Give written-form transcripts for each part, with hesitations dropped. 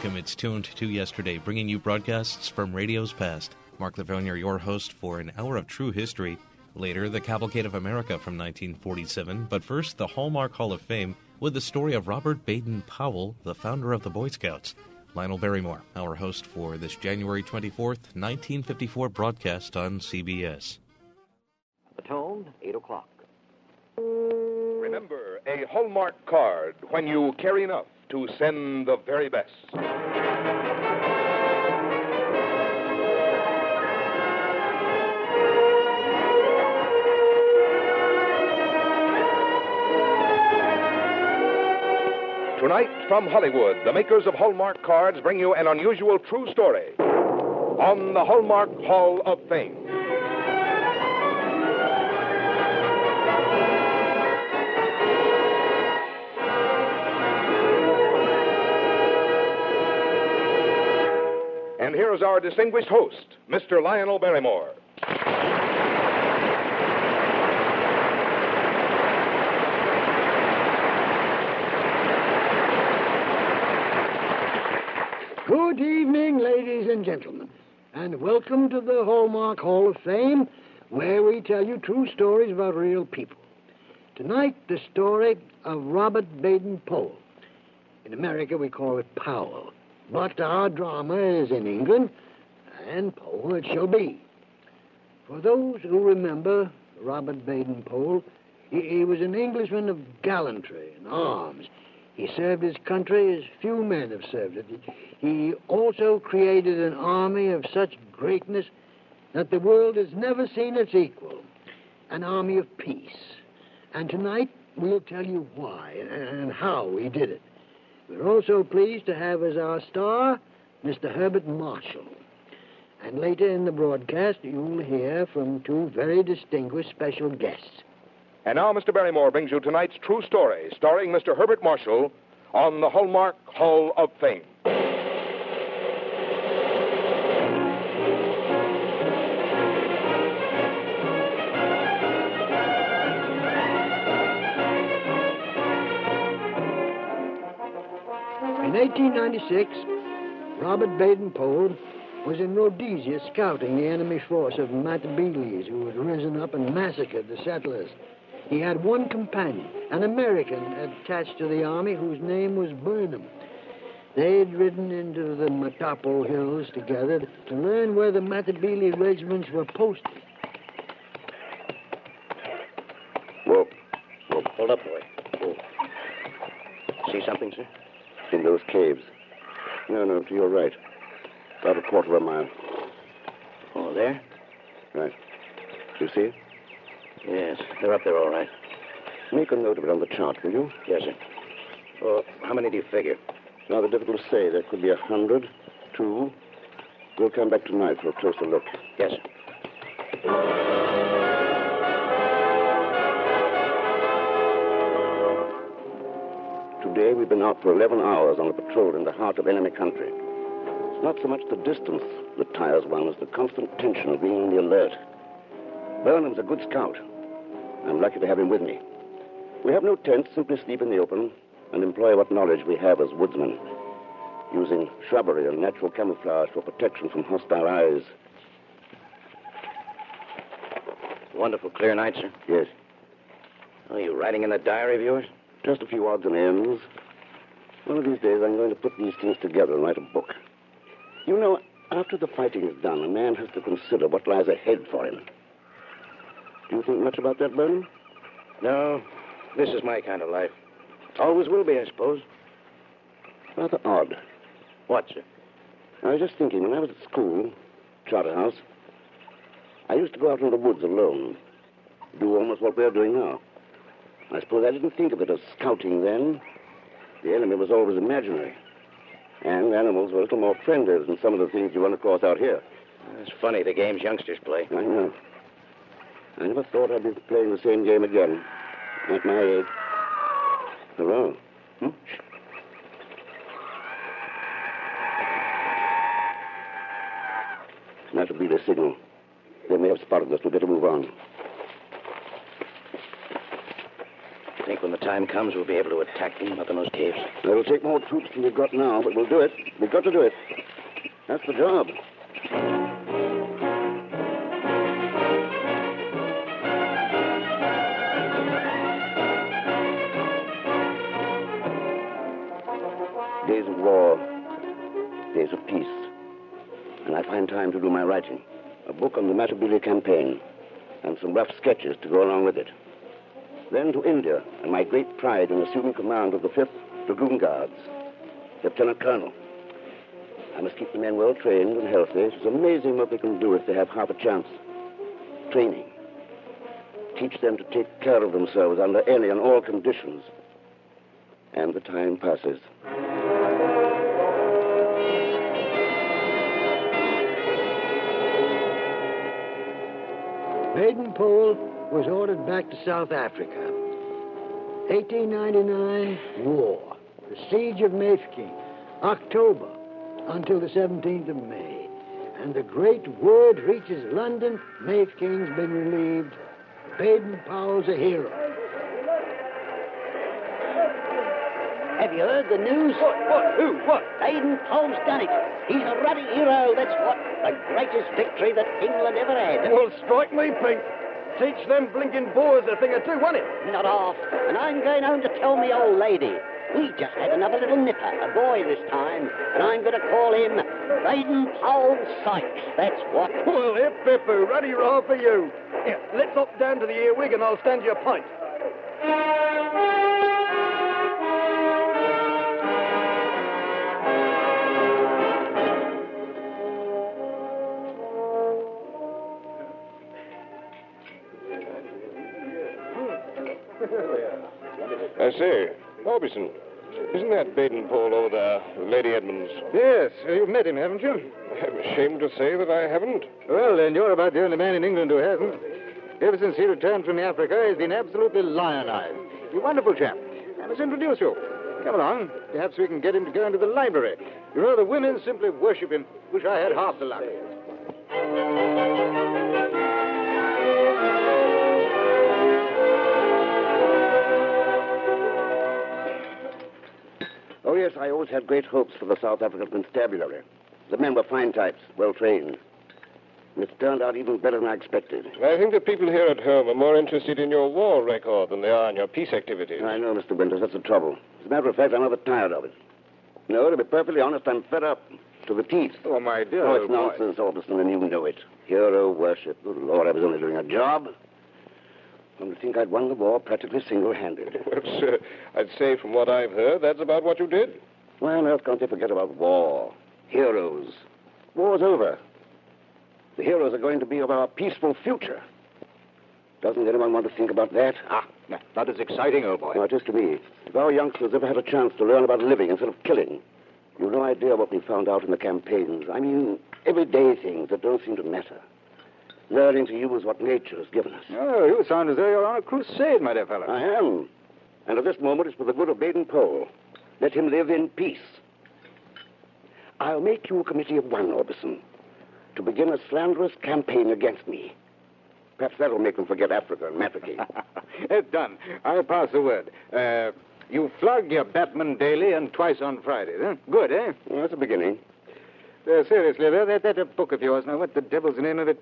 Welcome. It's Tuned to Yesterday, bringing you broadcasts from radio's past. Mark Lavonia, your host for an hour of true history. Later, the Cavalcade of America from 1947. But first, the Hallmark Hall of Fame with the story of Robert Baden-Powell, the founder of the Boy Scouts. Lionel Barrymore, our host for this January 24th, 1954 broadcast on CBS. The tone, 8 o'clock. Remember, a Hallmark card when you carry enough to send the very best. Tonight, from Hollywood, the makers of Hallmark cards bring you an unusual true story on the Hallmark Hall of Fame. And here's our distinguished host, Mr. Lionel Barrymore. Good evening, ladies and gentlemen, and welcome to the Hallmark Hall of Fame, where we tell you true stories about real people. Tonight, the story of Robert Baden-Powell. In America, we call it Powell. But our drama is in England, and Powell it shall be. For those who remember Robert Baden-Powell, he was an Englishman of gallantry and arms. He served his country as few men have served it. He also created an army of such greatness that the world has never seen its equal. An army of peace. And tonight, we'll tell you why and how he did it. We're also pleased to have as our star Mr. Herbert Marshall. And later in the broadcast, you'll hear from two very distinguished special guests. And now Mr. Barrymore brings you tonight's true story, starring Mr. Herbert Marshall on the Hallmark Hall of Fame. In 1896, Robert Baden-Powell was in Rhodesia scouting the enemy force of Matabeles, who had risen up and massacred the settlers. He had one companion, an American attached to the army whose name was Burnham. They'd ridden into the Matapal Hills together to learn where the Matabele regiments were posted. Whoa. Hold up, boy. Whoa. See something, sir? In those caves. No, to your right. About a quarter of a mile. Oh, there? Right. You see it? Yes, they're up there all right. Make a note of it on the chart, will you? Yes, sir. Oh, how many do you figure? It's rather difficult to say. There could be 100, 2. We'll come back tonight for a closer look. Yes, sir. Today we've been out for 11 hours on a patrol in the heart of enemy country. It's not so much the distance that tires one as the constant tension of being on the alert. Burnham's a good scout. I'm lucky to have him with me. We have no tents, simply sleep in the open and employ what knowledge we have as woodsmen, using shrubbery and natural camouflage for protection from hostile eyes. Wonderful clear night, sir. Yes. Oh, you writing in that diary of yours? Just a few odds and ends. One of these days, I'm going to put these things together and write a book. You know, after the fighting is done, a man has to consider what lies ahead for him. Do you think much about that, Burnham? No, this is my kind of life. Always will be, I suppose. Rather odd. What, sir? I was just thinking, when I was at school, Charterhouse, I used to go out in the woods alone, do almost what we're doing now. I suppose I didn't think of it as scouting then. The enemy was always imaginary. And animals were a little more friendly than some of the things you run across out here. It's funny, the games youngsters play. I know. I never thought I'd be playing the same game again. At my age. Hello? That'll be the signal. They may have spotted us. We'd better move on. think when the time comes we'll be able to attack them up in those caves? It'll take more troops than we've got now, but we'll do it. We've got to do it. That's the job. Days of war, days of peace. And I find time to do my writing. A book on the Matabele campaign and some rough sketches to go along with it. Then to India and my great pride in assuming command of the 5th Dragoon Guards. Lieutenant Colonel. I must keep the men well trained and healthy. It's amazing what they can do if they have half a chance. Training. Teach them to take care of themselves under any and all conditions. And the time passes. Baden-Powell was ordered back to South Africa. 1899, war. The siege of Mafeking, October until the 17th of May. And the great word reaches London, Mafeking's been relieved. Baden-Powell's a hero. Have you heard the news? What? Who? What? Baden-Powell's done it. He's a ruddy hero, that's what. The greatest victory that England ever had. Well, strike me pink. Teach them blinking Boers a thing or two, won't it? Not half. And I'm going home to tell me old lady. We just had another little nipper, a boy this time, and I'm going to call him Baden-Powell Sykes, that's what. Well, hip, hip-hoo, ruddy raw for you. Here, let's hop down to the earwig and I'll stand you a pint. I say, Orbison, isn't that Baden-Powell over there, Lady Edmonds? Yes, you've met him, haven't you? I'm ashamed to say that I haven't. Well, then you're about the only man in England who hasn't. Ever since he returned from Africa, he's been absolutely lionized. He's a wonderful chap. I must introduce you. Come along. Perhaps we can get him to go into the library. You know, the women simply worship him. Wish I had half the luck. Oh, yes, I always had great hopes for the South African constabulary. The men were fine types, well trained. And it's turned out even better than I expected. I think the people here at home are more interested in your war record than they are in your peace activities. I know, Mr. Winters, that's the trouble. As a matter of fact, I'm rather tired of it. No, to be perfectly honest, I'm fed up to the teeth. Oh, my dear. Oh, it's nonsense, Orbison, and you know it. Hero worship. Good Lord, I was only doing a job. Come to think I'd won the war practically single-handed. Well, sir, I'd say from what I've heard, that's about what you did. Why on earth can't they forget about war? Heroes. War's over. The heroes are going to be of our peaceful future. Doesn't anyone want to think about that? That is exciting, old boy. No, it is to me. If our youngsters ever had a chance to learn about living instead of killing, you've no idea what we found out in the campaigns. I mean, everyday things that don't seem to matter. Learning to use what nature has given us. Oh, you sound as though you're on a crusade, my dear fellow. I am. And at this moment, it's for the good of Baden-Powell. Let him live in peace. I'll make you a committee of one, Orbison, to begin a slanderous campaign against me. Perhaps that'll make them forget Africa and Mafeking. It's done. I'll pass the word. You flog your Batman daily and twice on Fridays, huh? Good, eh? Well, that's a beginning. Seriously, that book of yours, now, what the devil's the name of it?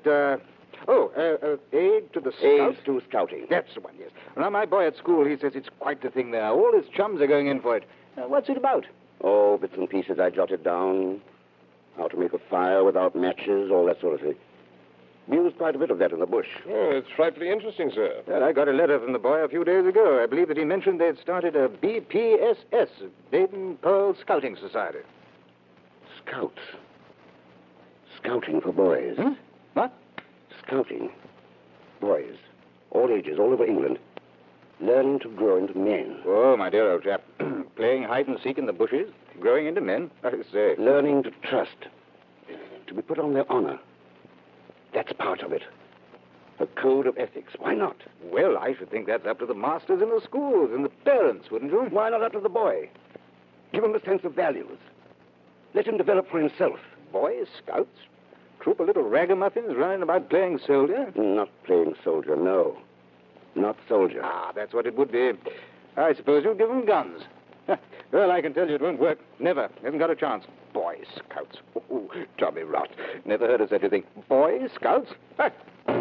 Aid to the Scouts? Aid to Scouting. That's the one, yes. Now, my boy at school, he says it's quite the thing there. All his chums are going in for it. What's it about? Oh, bits and pieces I jotted down. How to make a fire without matches, all that sort of thing. We used quite a bit of that in the bush. Oh, it's frightfully interesting, sir. Well, I got a letter from the boy a few days ago. I believe that he mentioned they'd started a BPSS, Baden-Powell Scouting Society. Scouts. Scouting for boys. Hmm? What? Scouting. Boys. All ages, all over England. Learning to grow into men. Oh, my dear old chap. Playing hide-and-seek in the bushes, growing into men, I say. Learning to trust. To be put on their honor. That's part of it. A code of ethics. Why not? Well, I should think that's up to the masters in the schools and the parents, wouldn't you? Why not up to the boy? Give him a sense of values. Let him develop for himself. Boy Scouts? Troop of little ragamuffins running about playing soldier? Not playing soldier, no. Not soldier. Ah, that's what it would be. I suppose you'll give them guns. Well, I can tell you it won't work. Never. Hasn't got a chance. Boy Scouts. Oh, Tommy Rot. Never heard of such a thing. Boy Scouts? Ha!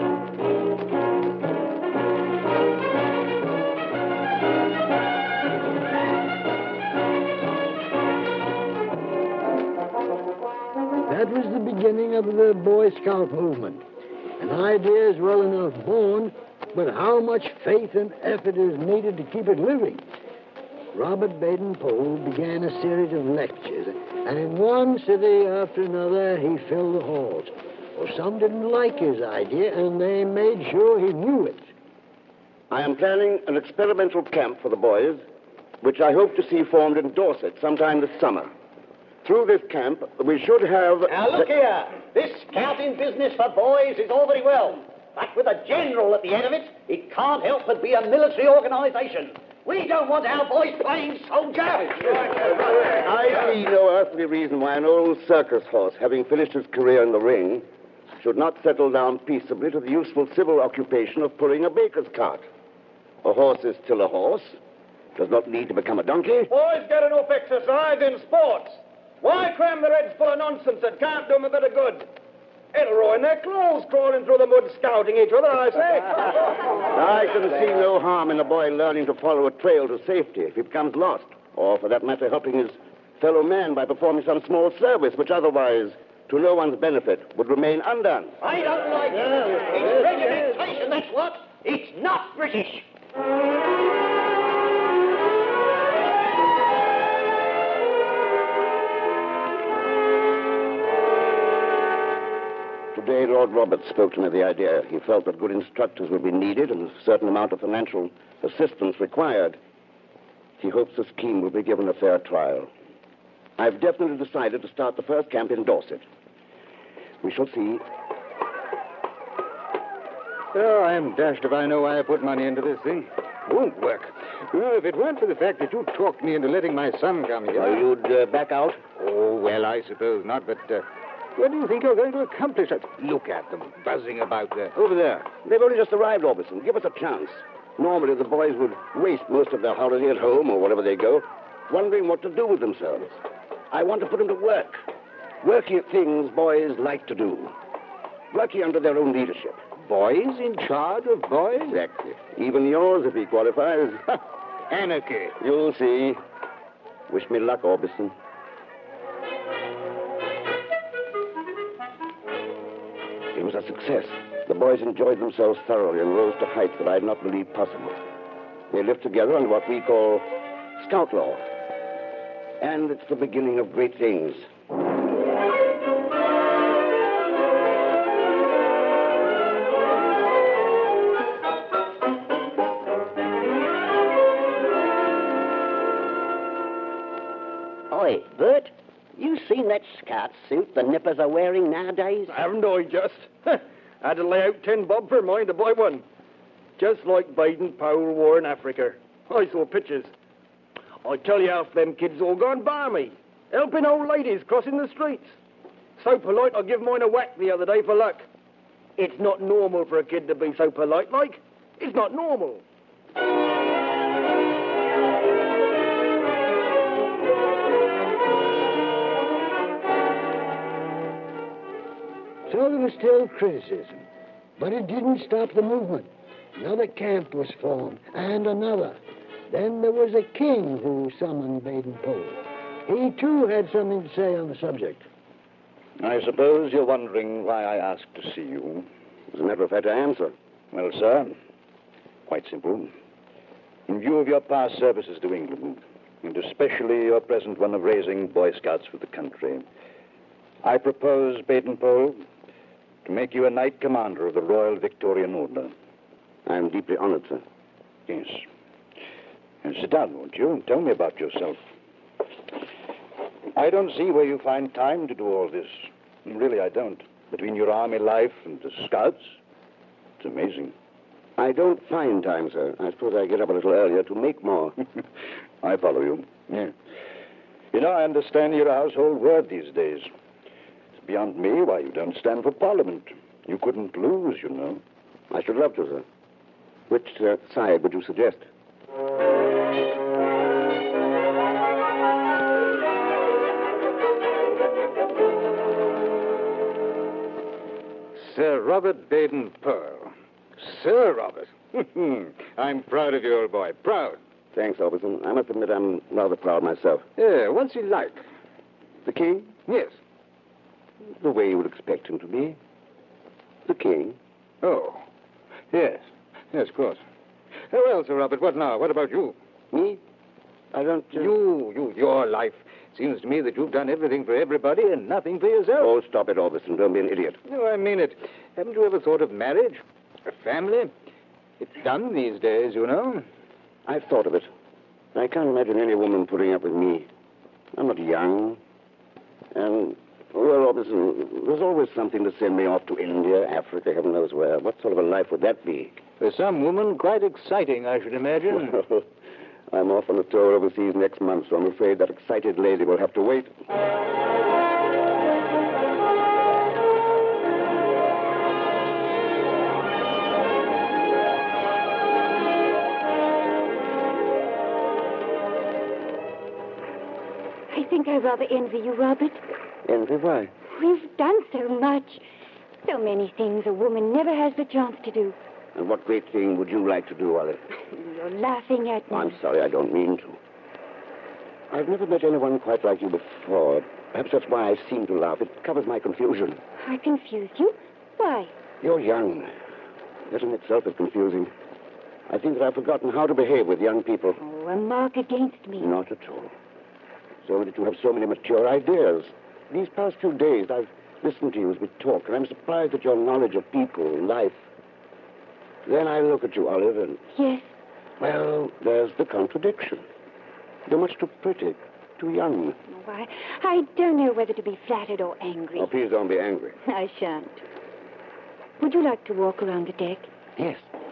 That was the beginning of the Boy Scout movement. An idea is well enough born, but how much faith and effort is needed to keep it living? Robert Baden-Powell began a series of lectures, and in one city after another, he filled the halls. Well, some didn't like his idea, and they made sure he knew it. I am planning an experimental camp for the boys, which I hope to see formed in Dorset sometime this summer. Through this camp, we should have... Now, look here. This scouting business for boys is all very well. But with a general at the head of it, it can't help but be a military organization. We don't want our boys playing soldier. I see no earthly reason why an old circus horse, having finished his career in the ring, should not settle down peaceably to the useful civil occupation of pulling a baker's cart. A horse is still a horse, does not need to become a donkey. Boys get enough exercise in sports. Why cram their heads full of nonsense that can't do them a bit of good? It'll ruin their clothes crawling through the mud scouting each other, I say. I can see no harm in a boy learning to follow a trail to safety if he becomes lost, or for that matter, helping his fellow man by performing some small service which otherwise, to no one's benefit, would remain undone. I don't like it. It's regimentation, that's what. It's not British. Today, Lord Roberts spoke to me of the idea. He felt that good instructors would be needed and a certain amount of financial assistance required. He hopes the scheme will be given a fair trial. I've definitely decided to start the first camp in Dorset. We shall see. Oh, I'm dashed if I know why I put money into this thing. Won't work. Well, if it weren't for the fact that you talked me into letting my son come here... You'd back out? Oh, well, I suppose not, but... what do you think you're going to accomplish? Look at them, buzzing about there. Over there. They've only just arrived, Orbison. Give us a chance. Normally, the boys would waste most of their holiday at home or wherever they go, wondering what to do with themselves. I want to put them to work. Working at things boys like to do. Working under their own leadership. Boys in charge of boys? Exactly. Even yours, if he qualifies. Anarchy. You'll see. Wish me luck, Orbison. It was a success. The boys enjoyed themselves thoroughly and rose to heights that I had not believed possible. They lived together under what we call scout law. And it's the beginning of great things. Oi, Bert, you seen that scout suit the nippers are wearing nowadays? Haven't I just? Had to lay out 10 bob for mine to buy one. Just like Baden-Powell wore in Africa. I saw pictures. I tell you, half them kids all gone balmy, helping old ladies crossing the streets. So polite, I give mine a whack the other day for luck. It's not normal for a kid to be so polite, like. It's not normal. So there was still criticism, but it didn't stop the movement. Another camp was formed, and another. Then there was a king who summoned Baden-Powell. He, too, had something to say on the subject. I suppose you're wondering why I asked to see you. As a matter of fact, I am, sir. Well, sir, quite simple. In view of your past services to England, and especially your present one of raising Boy Scouts for the country, I propose, Baden-Powell, to make you a Knight Commander of the Royal Victorian Order. I am deeply honored, sir. Yes. And sit down, won't you, and tell me about yourself. I don't see where you find time to do all this. Really, I don't. Between your army life and the Scouts, it's amazing. I don't find time, sir. I suppose I get up a little earlier to make more. I follow you. Yeah. You know, I understand you're a household word these days. It's beyond me why you don't stand for Parliament. You couldn't lose, you know. I should love to, sir. Which side would you suggest? Robert Baden-Powell. Sir Robert. I'm proud of you, old boy. Proud. Thanks, Orbison. I must admit I'm rather proud myself. Yeah, what's he like? The king? Yes. The way you would expect him to be. The king. Oh. Yes. Yes, of course. Well, Sir Robert, what now? What about you? Me? I don't... Your life. Seems to me that you've done everything for everybody and nothing for yourself. Oh, stop it, Orbison. Don't be an idiot. No, I mean it. Haven't you ever thought of marriage? A family? It's done these days, you know. I've thought of it. I can't imagine any woman putting up with me. I'm not young. And, well, Orbison, there's always something to send me off to India, Africa, heaven knows where. What sort of a life would that be? For some woman, quite exciting, I should imagine. I'm off on a tour overseas next month, so I'm afraid that excited lady will have to wait. I think I rather envy you, Robert. Envy? Why? You've done so much. So many things a woman never has the chance to do. And what great thing would you like to do, Olive? You're laughing at me. I'm sorry, I don't mean to. I've never met anyone quite like you before. Perhaps that's why I seem to laugh. It covers my confusion. I confused you? Why? You're young. That in itself is confusing. I think that I've forgotten how to behave with young people. Oh, a mark against me. Not at all. So that you have so many mature ideas. These past few days, I've listened to you as we talk, and I'm surprised at your knowledge of people, life. Then I look at you, Olive, and... Yes? Well, there's the contradiction. You're much too pretty, too young. Oh, I don't know whether to be flattered or angry. Oh, please don't be angry. I shan't. Would you like to walk around the deck? Yes.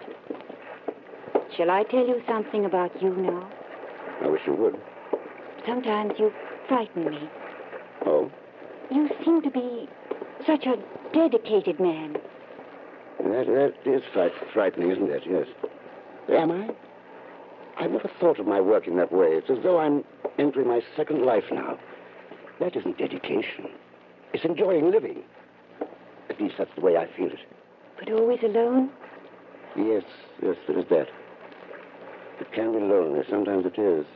Shall I tell you something about you now? I wish you would. Sometimes you frighten me. Oh? You seem to be such a dedicated man. That is frightening, isn't it? Yes. Am I? I've never thought of my work in that way. It's as though I'm entering my second life now. That isn't dedication. It's enjoying living. At least that's the way I feel it. But always alone? Yes, there is that. It can be lonely. Sometimes it is.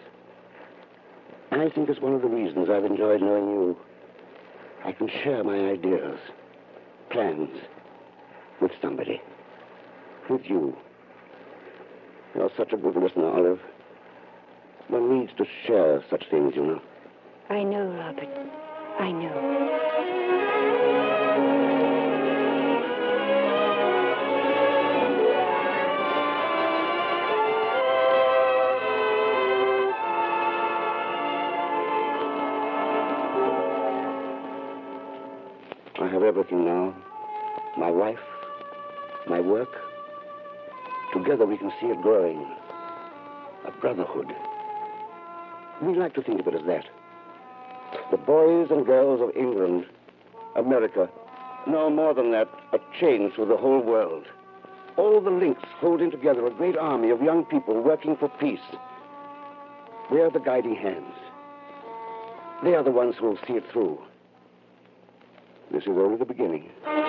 I think it's one of the reasons I've enjoyed knowing you. I can share my ideas, plans, with somebody. With you. You're such a good listener, Olive. One needs to share such things, you know. I know, Robert. I know. I have everything now. My wife, my work. Together we can see it growing. A brotherhood. We like to think of it as that. The boys and girls of England, America, no more than that, a chain through the whole world. All the links holding together a great army of young people working for peace. We are the guiding hands. They are the ones who will see it through. This is only the beginning.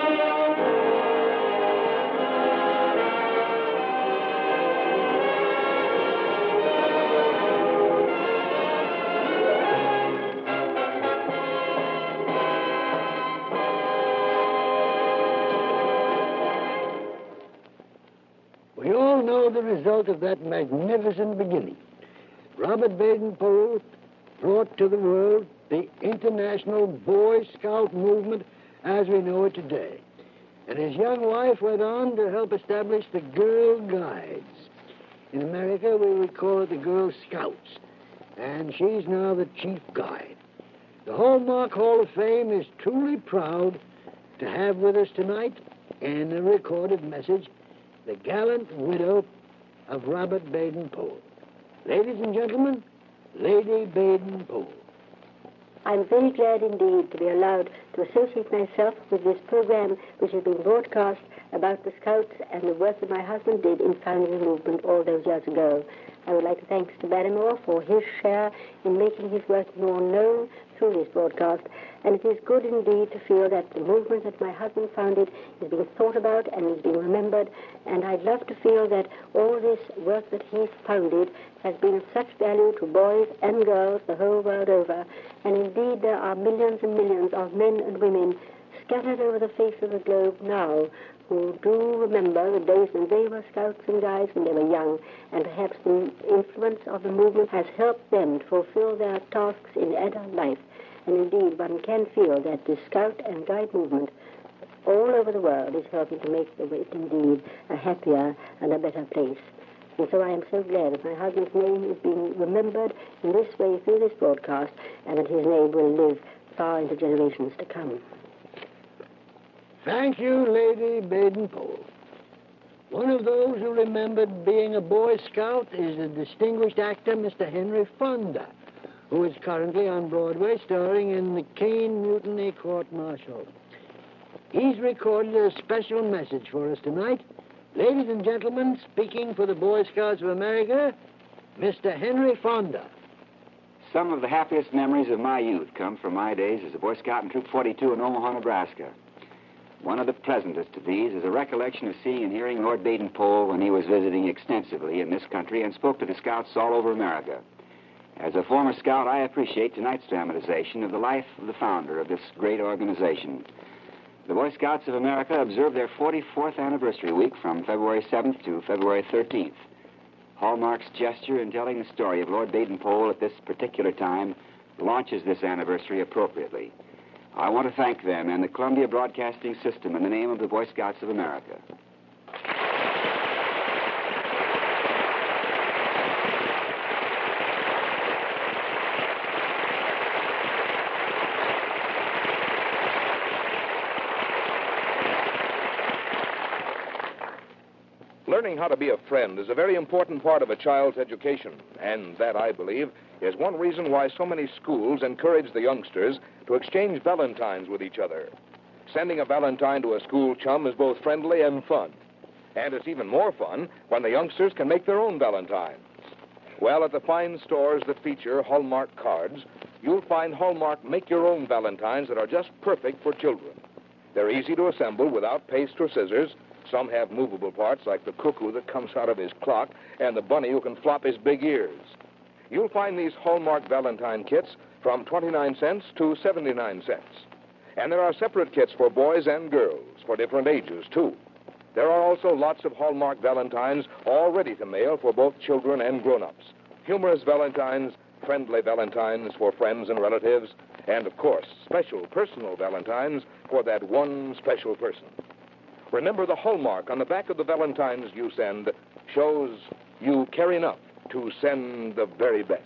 We all know the result of that magnificent beginning. Robert Baden-Powell brought to the world the international Boy Scout movement as we know it today. And his young wife went on to help establish the Girl Guides. In America, we would call it the Girl Scouts. And she's now the chief guide. The Hallmark Hall of Fame is truly proud to have with us tonight, in a recorded message, the gallant widow of Robert Baden-Powell. Ladies and gentlemen, Lady Baden-Powell. I'm very glad indeed to be allowed to associate myself with this program which has been broadcast about the Scouts and the work that my husband did in founding the movement all those years ago. I would like to thank Mr. Barrymore for his share in making his work more known through this broadcast. And it is good indeed to feel that the movement that my husband founded is being thought about and is being remembered. And I'd love to feel that all this work that he's founded has been of such value to boys and girls the whole world over. And indeed there are millions and millions of men and women scattered over the face of the globe now who do remember the days when they were scouts and guides when they were young, and perhaps the influence of the movement has helped them to fulfill their tasks in adult life. And indeed, one can feel that the scout and guide movement all over the world is helping to make the world indeed a happier and a better place. And so I am so glad that my husband's name is being remembered in this way through this broadcast, and that his name will live far into generations to come. Thank you, Lady Baden-Powell. One of those who remembered being a Boy Scout is the distinguished actor, Mr. Henry Fonda, who is currently on Broadway starring in the Caine Mutiny Court-Martial. He's recorded a special message for us tonight. Ladies and gentlemen, speaking for the Boy Scouts of America, Mr. Henry Fonda. Some of the happiest memories of my youth come from my days as a Boy Scout in Troop 42 in Omaha, Nebraska. One of the pleasantest of these is a recollection of seeing and hearing Lord Baden-Powell when he was visiting extensively in this country and spoke to the scouts all over America. As a former scout, I appreciate tonight's dramatization of the life of the founder of this great organization. The Boy Scouts of America observe their 44th anniversary week from February 7th to February 13th. Hallmark's gesture in telling the story of Lord Baden-Powell at this particular time launches this anniversary appropriately. I want to thank them and the Columbia Broadcasting System in the name of the Boy Scouts of America. Learning how to be a friend is a very important part of a child's education, and that, I believe, is one reason why so many schools encourage the youngsters to exchange valentines with each other. Sending a valentine to a school chum is both friendly and fun, and it's even more fun when the youngsters can make their own valentines. Well, at the fine stores that feature Hallmark cards, you'll find Hallmark make-your-own valentines that are just perfect for children. They're easy to assemble without paste or scissors. Some have movable parts like the cuckoo that comes out of his clock and the bunny who can flop his big ears. You'll find these Hallmark Valentine kits from 29 cents to 79 cents. And there are separate kits for boys and girls for different ages, too. There are also lots of Hallmark Valentines all ready to mail for both children and grown-ups. Humorous Valentines, friendly Valentines for friends and relatives, and, of course, special personal Valentines for that one special person. Remember, the hallmark on the back of the Valentines you send shows you care enough to send the very best.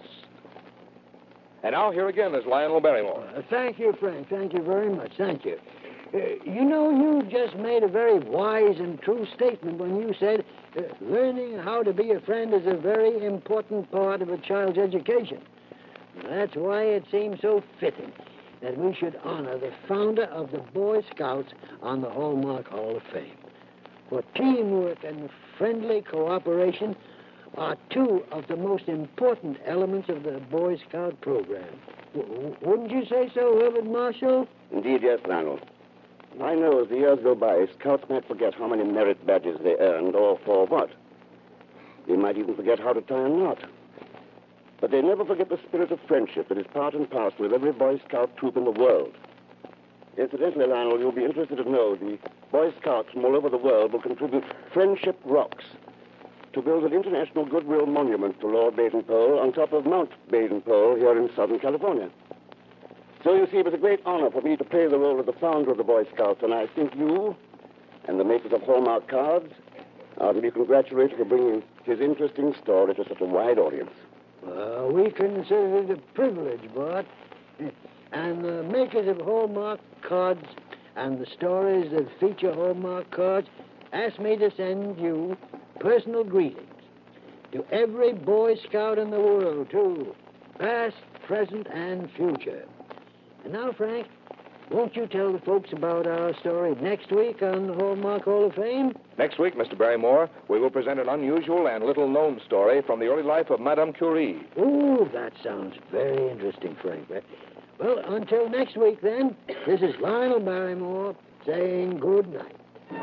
And now here again is Lionel Barrymore. Thank you, Frank. Thank you very much. Thank you. You know, you just made a very wise and true statement when you said learning how to be a friend is a very important part of a child's education. That's why it seems so fitting that we should honor the founder of the Boy Scouts on the Hallmark Hall of Fame. For teamwork and friendly cooperation are two of the most important elements of the Boy Scout program. Wouldn't you say so, Herbert Marshall? Indeed, yes, Lionel. I know as the years go by, scouts might forget how many merit badges they earned or for what. They might even forget how to tie a knot. But they never forget the spirit of friendship that is part and parcel of every Boy Scout troop in the world. Incidentally, Lionel, you'll be interested to know the Boy Scouts from all over the world will contribute Friendship Rocks to build an international goodwill monument to Lord Baden-Powell on top of Mount Baden-Powell here in Southern California. So you see, it was a great honor for me to play the role of the founder of the Boy Scouts, and I think you and the makers of Hallmark cards are to be congratulated for bringing his interesting story to such a wide audience. We consider it a privilege, Bart. And the makers of Hallmark cards and the stories that feature Hallmark cards asked me to send you personal greetings to every Boy Scout in the world, too, past, present, and future. And now, Frank, won't you tell the folks about our story next week on the Hallmark Hall of Fame? Next week, Mr. Barrymore, we will present an unusual and little-known story from the early life of Madame Curie. Ooh, that sounds very interesting, Frank. Well, until next week, then, this is Lionel Barrymore saying good night.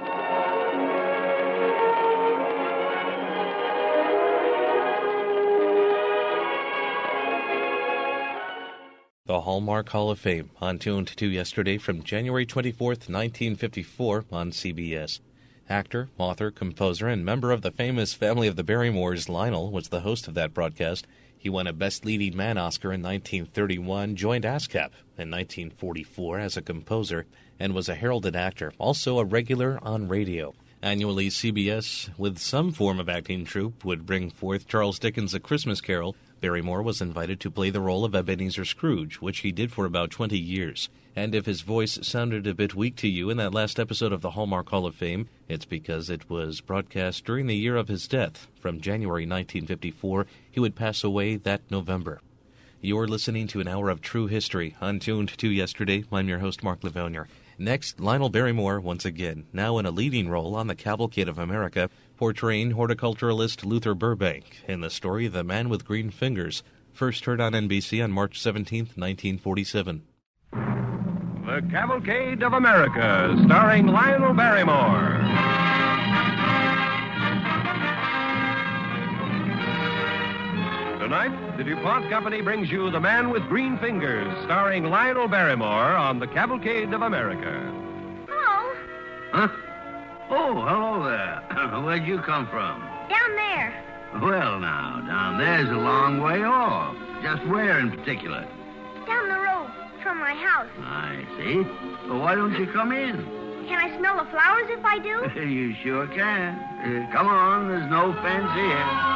The Hallmark Hall of Fame, on Tuned to Yesterday from January 24th, 1954 on CBS. Actor, author, composer, and member of the famous family of the Barrymores, Lionel was the host of that broadcast. He won a Best Leading Man Oscar in 1931, joined ASCAP in 1944 as a composer, and was a heralded actor, also a regular on radio. Annually, CBS, with some form of acting troupe, would bring forth Charles Dickens' A Christmas Carol. Barrymore was invited to play the role of Ebenezer Scrooge, which he did for about 20 years. And if his voice sounded a bit weak to you in that last episode of the Hallmark Hall of Fame, it's because it was broadcast during the year of his death. From January 1954, he would pass away that November. You're listening to an hour of true history, untuned to yesterday. I'm your host, Mark Lavonia. Next, Lionel Barrymore once again, now in a leading role on the Cavalcade of America, portraying horticulturalist Luther Burbank in the story The Man with Green Fingers, first heard on NBC on March 17, 1947. The Cavalcade of America, starring Lionel Barrymore. Tonight, the DuPont Company brings you The Man with Green Fingers, starring Lionel Barrymore on the Cavalcade of America. Hello. Huh? Oh, hello there. Where'd you come from? Down there. Well, now, down there's a long way off. Just where in particular? Down the road from my house. I see. Well, why don't you come in? Can I smell the flowers if I do? You sure can. Come on, there's no fence here.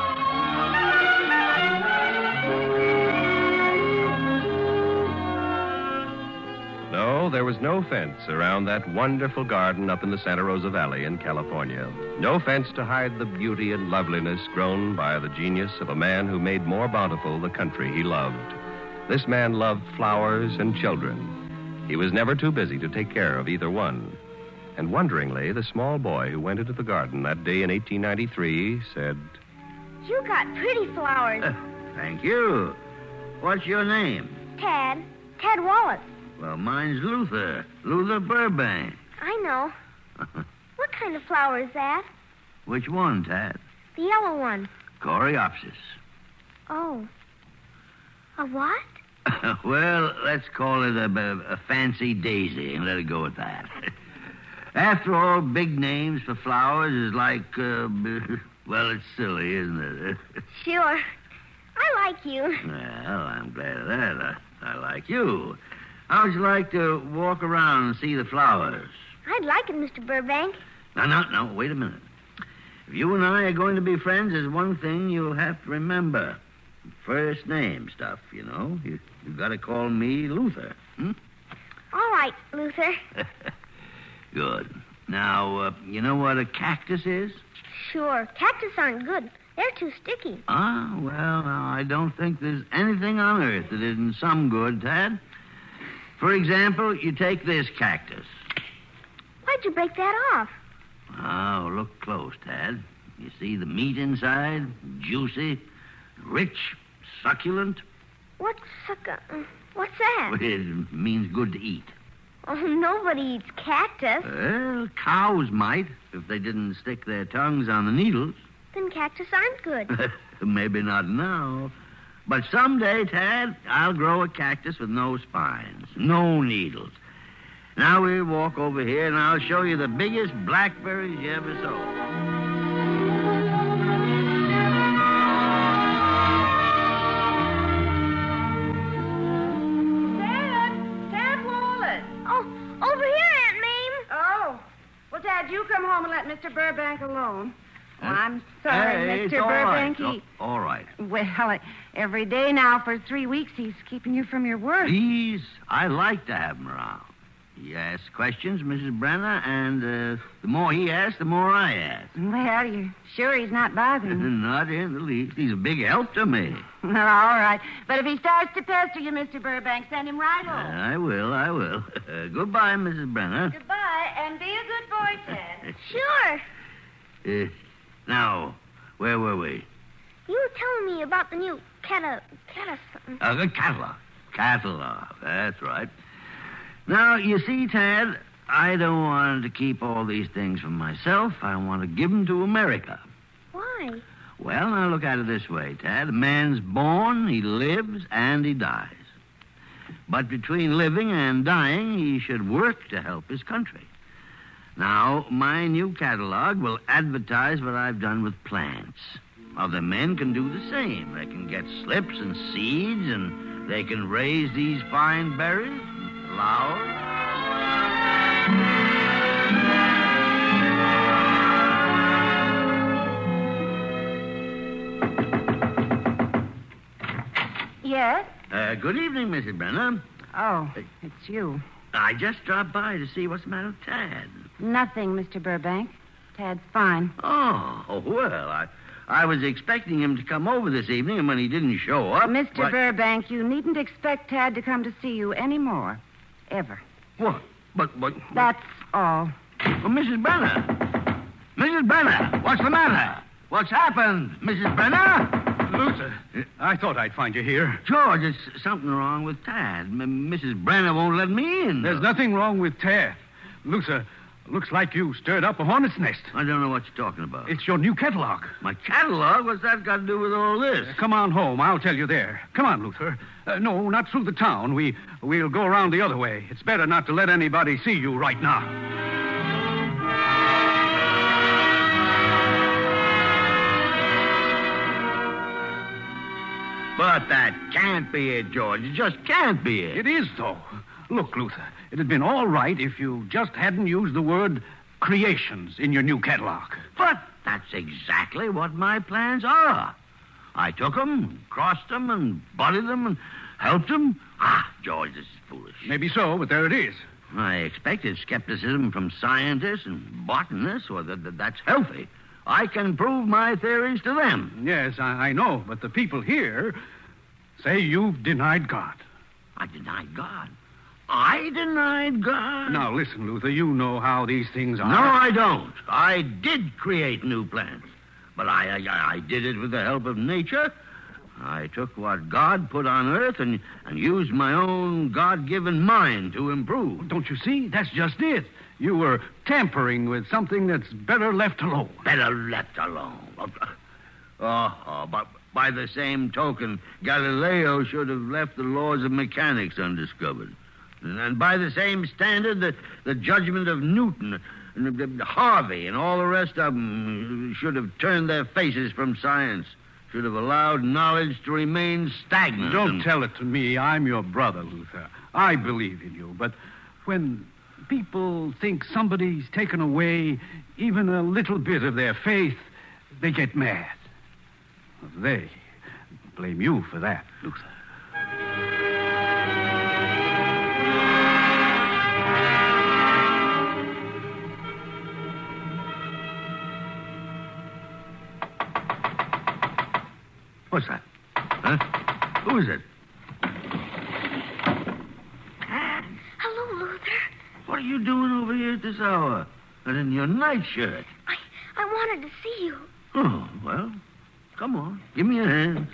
No, there was no fence around that wonderful garden up in the Santa Rosa Valley in California. No fence to hide the beauty and loveliness grown by the genius of a man who made more bountiful the country he loved. This man loved flowers and children. He was never too busy to take care of either one. And wonderingly, the small boy who went into the garden that day in 1893 said, "You got pretty flowers." Thank you. What's your name? Tad Wallace. Well, mine's Luther Burbank. I know. What kind of flower is that? Which one, Tad? The yellow one. Coreopsis. Oh. A what? Well, let's call it a fancy daisy and let it go at that. After all, big names for flowers is like, well, it's silly, isn't it? Sure. I like you. Well, I'm glad of that. I like you. How would you like to walk around and see the flowers? I'd like it, Mr. Burbank. No, wait a minute. If you and I are going to be friends, there's one thing you'll have to remember. First name stuff, you know. You've got to call me Luther. All right, Luther. Good. Now, you know what a cactus is? Sure. Cactus aren't good. They're too sticky. Ah, well, now, I don't think there's anything on earth that isn't some good, Tad. For example, you take this cactus. Why'd you break that off? Oh, look close, Tad. You see the meat inside? Juicy, rich, succulent. What's that? Well, it means good to eat. Oh, nobody eats cactus. Well, cows might, if they didn't stick their tongues on the needles. Then cactus aren't good. Maybe not now. But someday, Tad, I'll grow a cactus with no spines, no needles. Now we'll walk over here, and I'll show you the biggest blackberries you ever saw. Tad Wallace. Oh, over here, Aunt Mame. Oh. Well, Tad, you come home and let Mr. Burbank alone. Oh, I'm sorry, Hey, Mr. it's all Burbank. right. All right. Well, every day now for 3 weeks he's keeping you from your work. Please, I like to have him around. He asks questions, Mrs. Brenner, and the more he asks, the more I ask. Well, you're sure he's not bothering you? Not in the least. He's a big help to me. Well, all right. But if he starts to pester you, Mr. Burbank, send him right home. I will. Goodbye, Mrs. Brenner. Goodbye, and be a good boy, Ted. Sure. Now, where were we? You were telling me about the new something. The catalog. Catalog, that's right. Now, you see, Tad, I don't want to keep all these things for myself. I want to give them to America. Why? Well, now look at it this way, Tad. A man's born, he lives, and he dies. But between living and dying, he should work to help his country. Now, my new catalog will advertise what I've done with plants. Other men can do the same. They can get slips and seeds, and they can raise these fine berries and flowers. Yes? Good evening, Mrs. Brenner. Oh, it's you. I just dropped by to see what's the matter with Tad. Nothing, Mr. Burbank. Tad's fine. Oh, well, I was expecting him to come over this evening, and when he didn't show up... Mr. Burbank, you needn't expect Tad to come to see you anymore. Ever. What? But... That's all. Well, Mrs. Brenner! Mrs. Brenner! What's the matter? What's happened, Mrs. Brenner? Luther, I thought I'd find you here. George, there's something wrong with Tad. Mrs. Brenner won't let me in. There's nothing wrong with Tad. Luther, looks like you stirred up a hornet's nest. I don't know what you're talking about. It's your new catalog. My catalog? What's that got to do with all this? Come on home. I'll tell you there. Come on, Luther. No, not through the town. We'll go around the other way. It's better not to let anybody see you right now. But that can't be it, George. It just can't be it. It is, though. Look, Luther, it'd have been all right if you just hadn't used the word creations in your new catalog. But that's exactly what my plans are. I took them, crossed them, and budded them, and helped them. George, this is foolish. Maybe so, but there it is. I expected skepticism from scientists and botanists, or that's healthy. I can prove my theories to them. Yes, I know, but the people here say you've denied God. I denied God? I denied God? Now, listen, Luther, you know how these things are. No, I don't. I did create new plants, but I did it with the help of nature. I took what God put on earth and used my own God-given mind to improve. Don't you see? That's just it. You were tampering with something that's better left alone. Better left alone. But by the same token, Galileo should have left the laws of mechanics undiscovered. And by the same standard, the judgment of Newton, and Harvey, and all the rest of them should have turned their faces from science, should have allowed knowledge to remain stagnant. Don't tell it to me. I'm your brother, Luther. I believe in you, but when people think somebody's taken away even a little bit of their faith, they get mad. They blame you for that, Luther. What's that? Huh? Who is it? Hello, Luther. What are you doing over here at this hour? And in your nightshirt? I wanted to see you. Oh, well, come on. Give me a hand.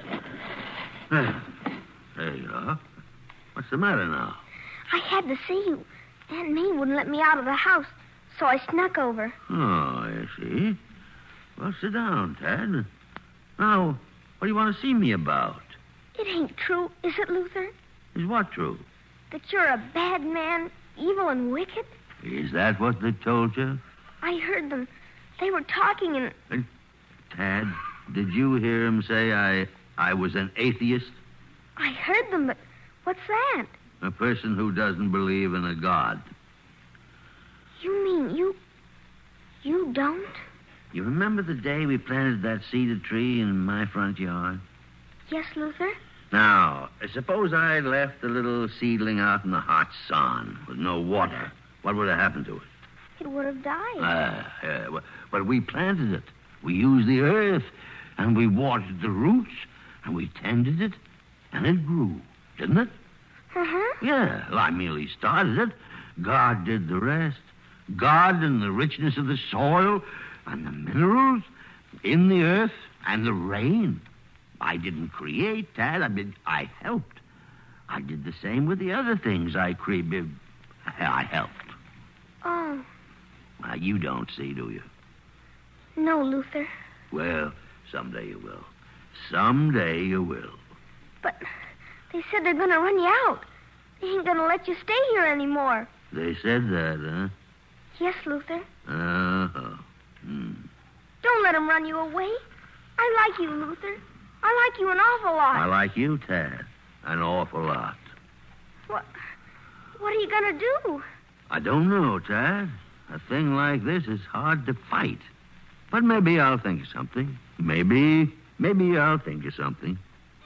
There you are. What's the matter now? I had to see you. Aunt May wouldn't let me out of the house, so I snuck over. Oh, I see. Well, sit down, Tad. Now, what do you want to see me about? It ain't true, is it, Luther? Is what true? That you're a bad man, evil and wicked? Is that what they told you? I heard them. They were talking and... Tad, did you hear him say I was an atheist? I heard them, but what's that? A person who doesn't believe in a God. You mean you don't? You remember the day we planted that cedar tree in my front yard? Yes, Luther. Now, suppose I left the little seedling out in the hot sun with no water. What would have happened to it? It would have died. But we planted it. We used the earth, and we watered the roots, and we tended it, and it grew, didn't it? Uh-huh. Yeah, well, I merely started it. God did the rest. God and the richness of the soil and the minerals in the earth and the rain. I didn't create, Tad. I helped. I did the same with the other things I helped. Oh. You don't see, do you? No, Luther. Well, someday you will. Someday you will. But they said they're going to run you out. They ain't going to let you stay here anymore. They said that, huh? Yes, Luther. Uh-huh. Don't let them run you away. I like you, Luther. I like you an awful lot. I like you, Tad. An awful lot. What are you going to do? I don't know, Tad. A thing like this is hard to fight. But maybe I'll think of something. Maybe I'll think of something.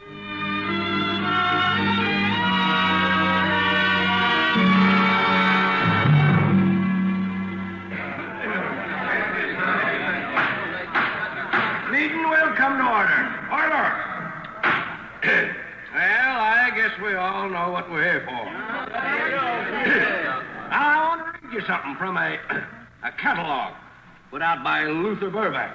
Meeting will come to order. Order! Well, I guess we all know what we're here for. Now, I want to read you something from a catalog put out by Luther Burbank.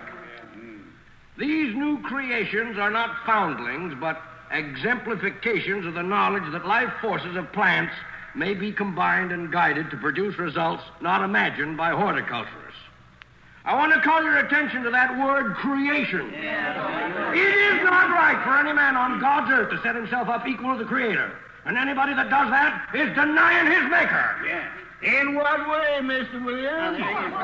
These new creations are not foundlings, but exemplifications of the knowledge that life forces of plants may be combined and guided to produce results not imagined by horticulturists. I want to call your attention to that word creation. It is not right for any man on God's earth to set himself up equal to the Creator. And anybody that does that is denying his Maker. In what way, Mr. Williams?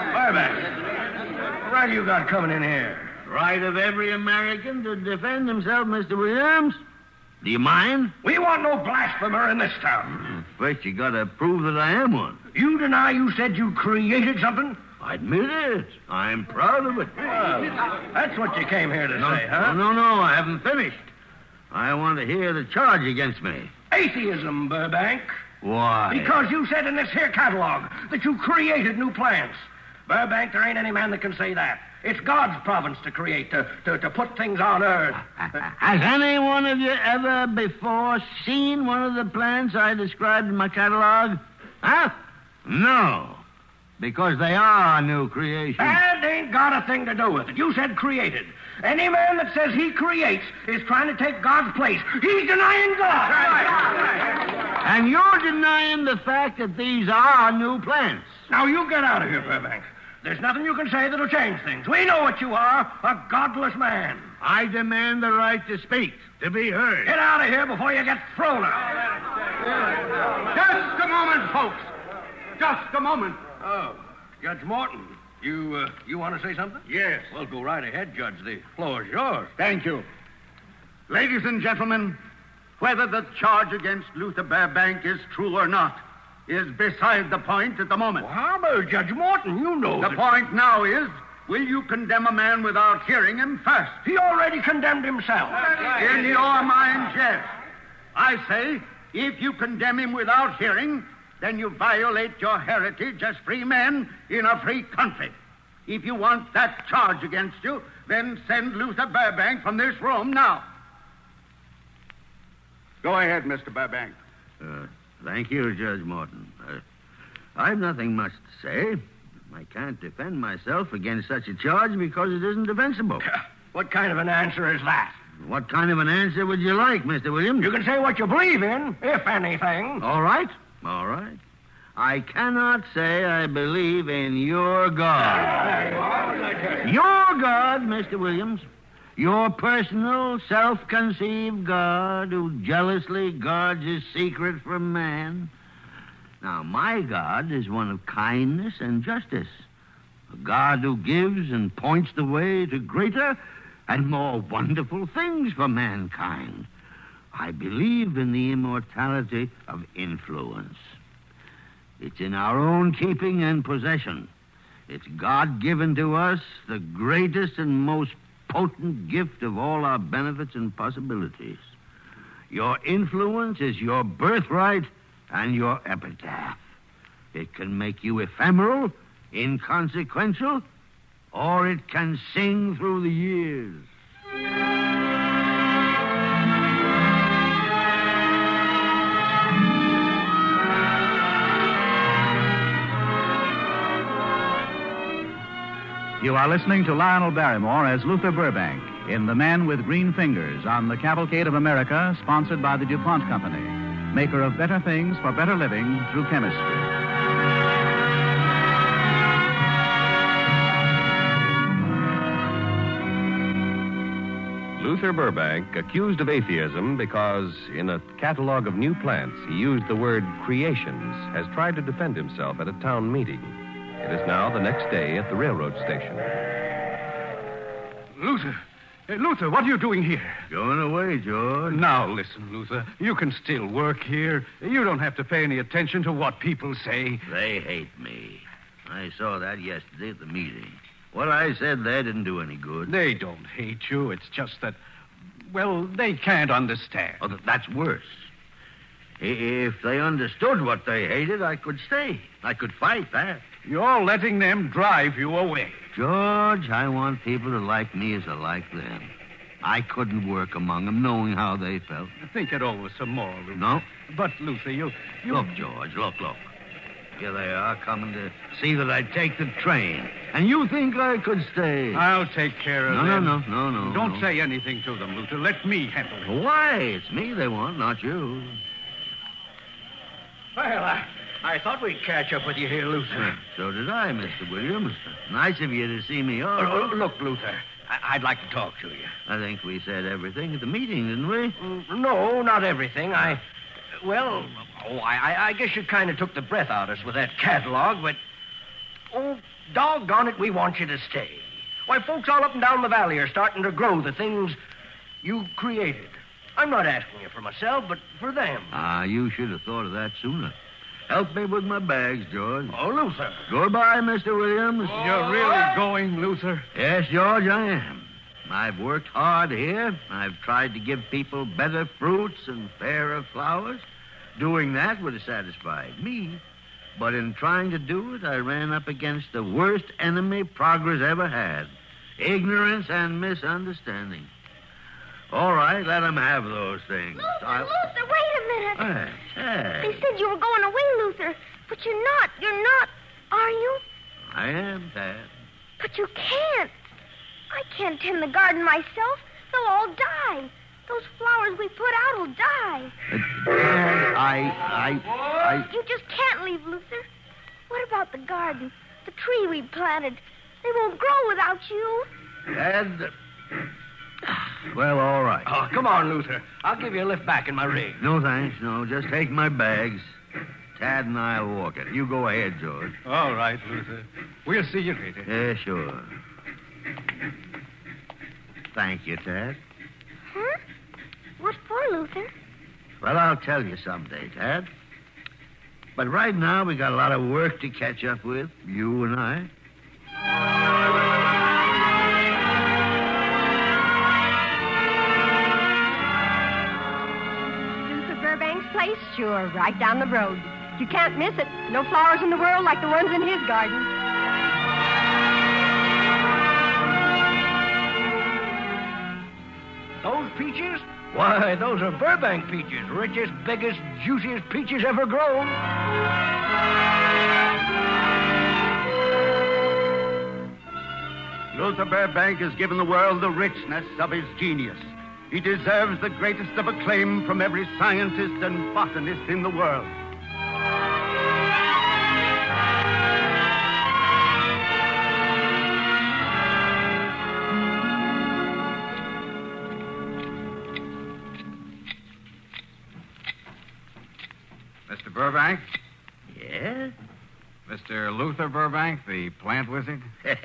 Burbank, what you got coming in here? Right of every American to defend himself, Mr. Williams. Do you mind? We want no blasphemer in this town. First, you got to prove that I am one. You deny you said you created something? I admit it. I'm proud of it. Well, that's what you came here to say, huh? No, I haven't finished. I want to hear the charge against me. Atheism, Burbank. Why? Because you said in this here catalog that you created new plants. Burbank, there ain't any man that can say that. It's God's province to create, to put things on earth. Has any one of you ever before seen one of the plants I described in my catalog? Huh? No. Because they are new creations. That ain't got a thing to do with it. You said created. Any man that says he creates is trying to take God's place. He's denying God. And you're denying the fact that these are new plants. Now, you get out of here, Burbank. There's nothing you can say that'll change things. We know what you are, a godless man. I demand the right to speak, to be heard. Get out of here before you get thrown out. Just a moment, folks. Just a moment. Oh, Judge Morton, you want to say something? Yes. Well, go right ahead, Judge. The floor is yours. Thank you. Ladies and gentlemen, whether the charge against Luther Burbank is true or not is beside the point at the moment. Well, how about Judge Morton? You know the point now is, will you condemn a man without hearing him first? He already condemned himself. In your mind, yes. I say, if you condemn him without hearing, then you violate your heritage as free men in a free country. If you want that charge against you, then send Luther Burbank from this room now. Go ahead, Mr. Burbank. Thank you, Judge Morton. I've nothing much to say. I can't defend myself against such a charge because it isn't defensible. What kind of an answer is that? What kind of an answer would you like, Mr. Williams? You can say what you believe in, if anything. All right. I cannot say I believe in your God. Your God, Mr. Williams. Your personal, self-conceived God who jealously guards his secret from man. Now, my God is one of kindness and justice. A God who gives and points the way to greater and more wonderful things for mankind. I believe in the immortality of influence. It's in our own keeping and possession. It's God-given to us, the greatest and most potent gift of all our benefits and possibilities. Your influence is your birthright and your epitaph. It can make you ephemeral, inconsequential, or it can sing through the years. You are listening to Lionel Barrymore as Luther Burbank in The Man with Green Fingers on the Cavalcade of America, sponsored by the DuPont Company, maker of better things for better living through chemistry. Luther Burbank, accused of atheism because in a catalog of new plants he used the word creations, has tried to defend himself at a town meeting. It is now the next day at the railroad station. Luther! Luther, what are you doing here? Going away, George. Now, listen, Luther. You can still work here. You don't have to pay any attention to what people say. They hate me. I saw that yesterday at the meeting. What I said there didn't do any good. They don't hate you. It's just that, well, they can't understand. Oh, that's worse. If they understood what they hated, I could stay. I could fight that. You're letting them drive you away. George, I want people to like me as I like them. I couldn't work among them knowing how they felt. Think it over some more, Luther. No? But, Luther, you... Look, George, look. Here they are, coming to see that I take the train. And you think I could stay? I'll take care of them. No. Don't say anything to them, Luther. Let me handle it. Why? It's me they want, not you. Well, I thought we'd catch up with you here, Luther. So did I, Mr. Williams. Nice of you to see me off. Look, Luther, I'd like to talk to you. I think we said everything at the meeting, didn't we? No, not everything. I guess you kind of took the breath out of us with that catalog, but... Oh, doggone it, we want you to stay. Why, folks all up and down the valley are starting to grow the things you created. I'm not asking you for myself, but for them. You should have thought of that sooner. Help me with my bags, George. Oh, Luther. Goodbye, Mr. Williams. You're really going, Luther? Yes, George, I am. I've worked hard here. I've tried to give people better fruits and fairer flowers. Doing that would have satisfied me. But in trying to do it, I ran up against the worst enemy progress ever had. Ignorance and misunderstanding. All right, let them have those things. Luther, wait a minute. Hey. They said you were going away, Luther. But you're not. You're not. Are you? I am, Tad. But you can't. I can't tend the garden myself. They'll all die. Those flowers we put out will die. Tad, You just can't leave, Luther. What about the garden? The tree we planted? They won't grow without you. Tad... Well, all right. Oh, come on, Luther. I'll give you a lift back in my rig. No, thanks. No, just take my bags. Tad and I'll walk it. You go ahead, George. All right, Luther. We'll see you later. Yeah, sure. Thank you, Tad. Huh? What for, Luther? Well, I'll tell you someday, Tad. But right now, we got a lot of work to catch up with, you and I. Place? Sure, right down the road. You can't miss it. No flowers in the world like the ones in his garden. Those peaches? Why, those are Burbank peaches. Richest, biggest, juiciest peaches ever grown. Luther Burbank has given the world the richness of his genius. He deserves the greatest of acclaim from every scientist and botanist in the world. Mr. Burbank? Yeah? Mr. Luther Burbank, the plant wizard?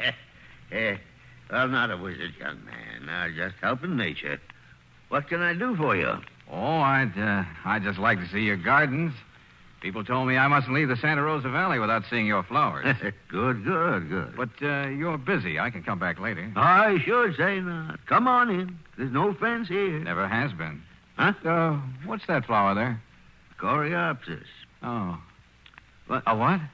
I'm not a wizard, young man. I'm just helping nature. What can I do for you? Oh, I'd just like to see your gardens. People told me I mustn't leave the Santa Rosa Valley without seeing your flowers. Good. But you're busy. I can come back later. I sure say not. Come on in. There's no fence here. Never has been. Huh? What's that flower there? Coreopsis. Oh. What? A what?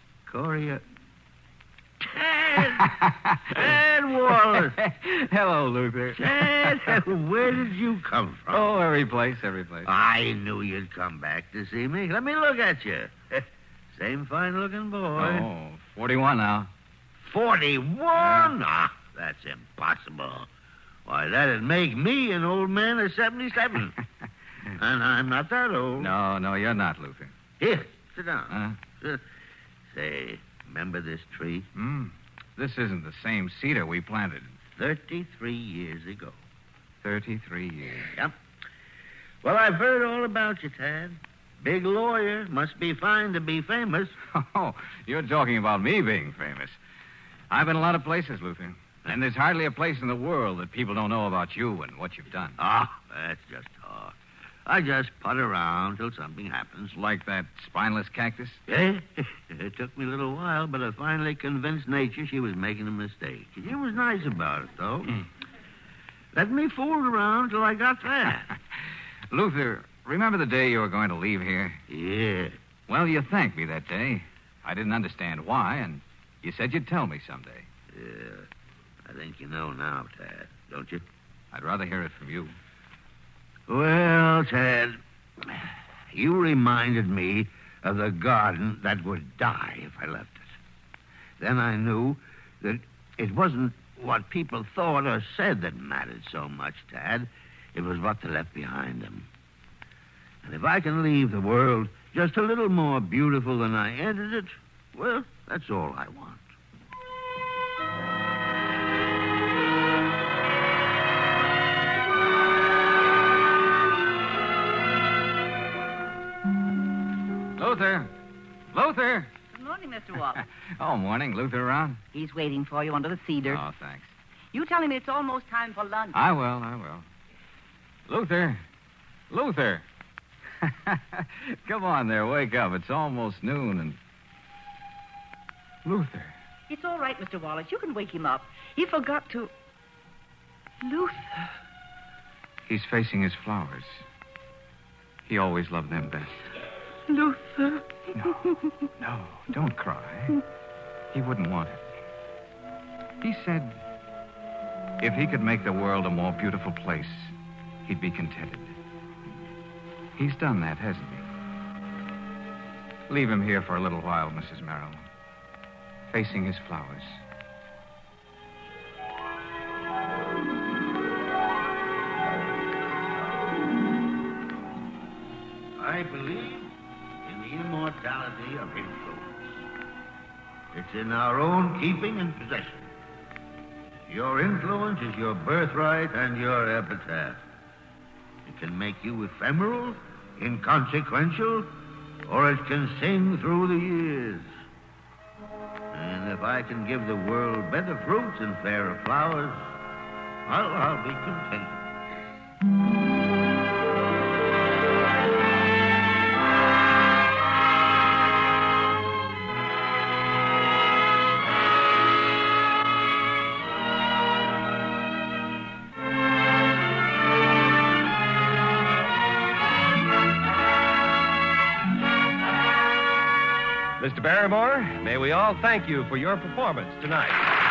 Ted Wallace. Hello, Luther. Ted, where did you come from? Oh, every place. I knew you'd come back to see me. Let me look at you. Same fine-looking boy. Oh, 41 now. 41? Ah, that's impossible. Why, that'd make me an old man of 77. And I'm not that old. No, you're not, Luther. Here, sit down. Say, remember this tree? This isn't the same cedar we planted. 33 years ago. 33 years. Yep. Well, I've heard all about you, Tad. Big lawyer. Must be fine to be famous. Oh, you're talking about me being famous. I've been a lot of places, Luther. And there's hardly a place in the world that people don't know about you and what you've done. That's just talk. I just putt around till something happens. Like that spineless cactus? Yeah. It took me a little while, but I finally convinced nature she was making a mistake. She was nice about it, though. Let me fool around till I got that. Luther, remember the day you were going to leave here? Yeah. Well, you thanked me that day. I didn't understand why, and you said you'd tell me someday. Yeah. I think you know now, Tad, don't you? I'd rather hear it from you. Well, Tad, you reminded me of the garden that would die if I left it. Then I knew that it wasn't what people thought or said that mattered so much, Tad. It was what they left behind them. And if I can leave the world just a little more beautiful than I entered it, well, that's all I want. Luther! Good morning, Mr. Wallace. Oh, morning. Luther around? He's waiting for you under the cedar. Oh, thanks. You tell him it's almost time for lunch. I will. Luther! Come on there, wake up. It's almost noon and... Luther. It's all right, Mr. Wallace. You can wake him up. He forgot to... Luther. He's facing his flowers. He always loved them best. Luther. No, don't cry. He wouldn't want it. He said if he could make the world a more beautiful place, he'd be contented. He's done that, hasn't he? Leave him here for a little while, Mrs. Merrill. Facing his flowers. I believe in the immortality of influence. It's in our own keeping and possession. Your influence is your birthright and your epitaph. It can make you ephemeral, inconsequential, or it can sing through the years. And if I can give the world better fruits and fairer flowers, I'll be content. Mr. Barrymore, may we all thank you for your performance tonight.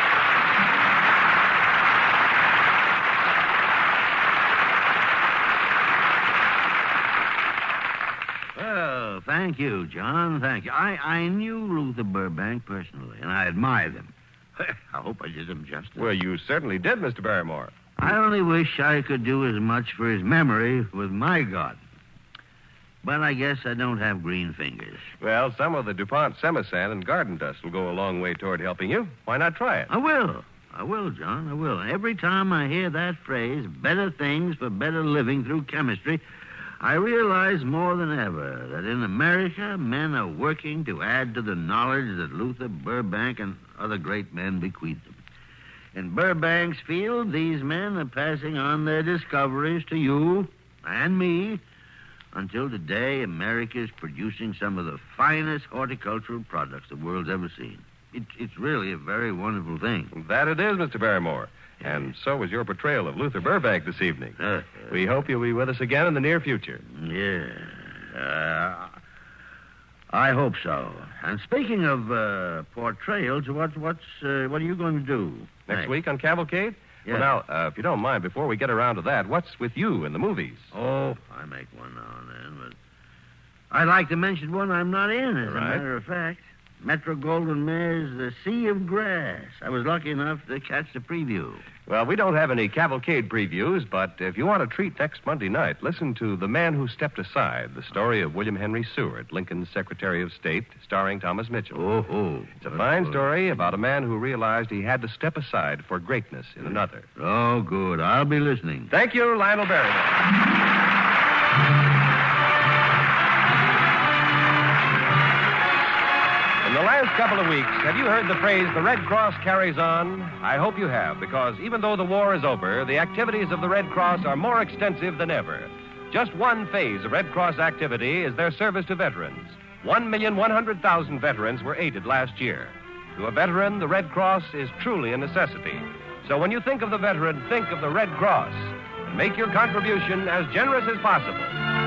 Well, thank you, John. Thank you. I knew Luther Burbank personally, and I admired him. I hope I did him justice. Well, you certainly did, Mr. Barrymore. I only wish I could do as much for his memory with my garden. But I guess I don't have green fingers. Well, some of the DuPont Semisand and garden dust will go a long way toward helping you. Why not try it? I will, John. I will. Every time I hear that phrase, better things for better living through chemistry, I realize more than ever that in America, men are working to add to the knowledge that Luther Burbank and other great men bequeathed them. In Burbank's field, these men are passing on their discoveries to you and me. Until today, America is producing some of the finest horticultural products the world's ever seen. It's really a very wonderful thing. That it is, Mr. Barrymore. And so was your portrayal of Luther Burbank this evening. We hope you'll be with us again in the near future. Yeah. I hope so. And speaking of portrayals, what are you going to do Next week on Cavalcade? Yeah. Well, now, if you don't mind, before we get around to that, what's with you in the movies? Oh, I make one now and then, but I'd like to mention one I'm not in, as a matter of fact. Metro-Goldwyn-Mayer's The Sea of Grass. I was lucky enough to catch the preview. Well, we don't have any Cavalcade previews, but if you want a treat next Monday night, listen to The Man Who Stepped Aside, the story of William Henry Seward, Lincoln's Secretary of State, starring Thomas Mitchell. It's a fine story about a man who realized he had to step aside for greatness in another. Oh, good. I'll be listening. Thank you, Lionel Barrymore. In the last couple of weeks, have you heard the phrase, the Red Cross carries on? I hope you have, because even though the war is over, the activities of the Red Cross are more extensive than ever. Just one phase of Red Cross activity is their service to veterans. 1,100,000 veterans were aided last year. To a veteran, the Red Cross is truly a necessity. So when you think of the veteran, think of the Red Cross. And make your contribution as generous as possible.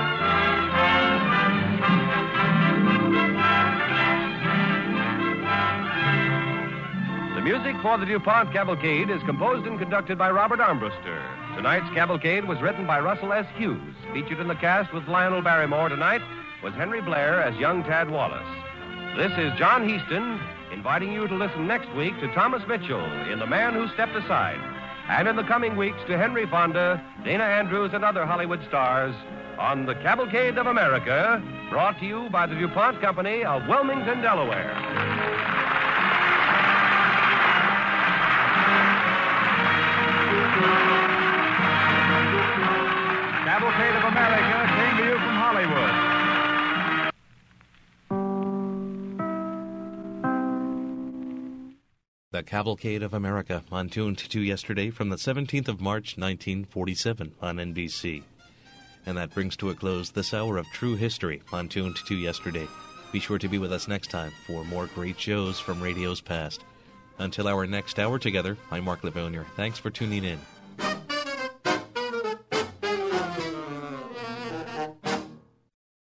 The music for the DuPont Cavalcade is composed and conducted by Robert Armbruster. Tonight's Cavalcade was written by Russell S. Hughes. Featured in the cast with Lionel Barrymore tonight was Henry Blair as young Tad Wallace. This is John Heaston inviting you to listen next week to Thomas Mitchell in The Man Who Stepped Aside, and in the coming weeks to Henry Fonda, Dana Andrews, and other Hollywood stars on the Cavalcade of America, brought to you by the DuPont Company of Wilmington, Delaware. Cavalcade of America came to you from Hollywood. The Cavalcade of America on Tuned to Yesterday from the 17th of March, 1947 on NBC. And that brings to a close this hour of True History on Tuned to Yesterday. Be sure to be with us next time for more great shows from radio's past. Until our next hour together, I'm Mark Livonia. Thanks for tuning in.